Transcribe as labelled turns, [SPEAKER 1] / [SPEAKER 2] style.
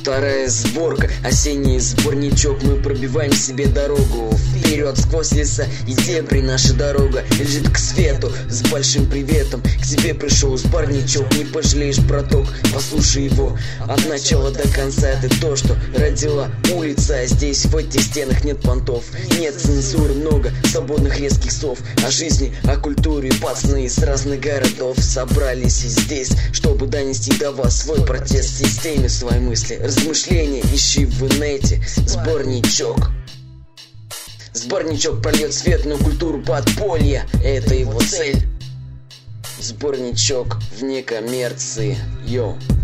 [SPEAKER 1] Вторая сборка, осенний сборничок. Мы пробиваем себе дорогу вперед сквозь леса и дебри. Наша дорога лежит к свету. С большим приветом к тебе пришел сборничок. Не пожалеешь, браток, послушай его от начала до конца. Это то, что родила улица. Здесь в этих стенах нет понтов, нет цензуры, много свободных резких слов. О жизни, о культуре пацаны из разных городов собрались здесь, чтобы донести до вас свой протест системе, свои мысли, размышления ищи в инете. Сборничок. Сборничок прольет свет на культуру подполья. Это его цель. Сборничок вне коммерции. Йоу.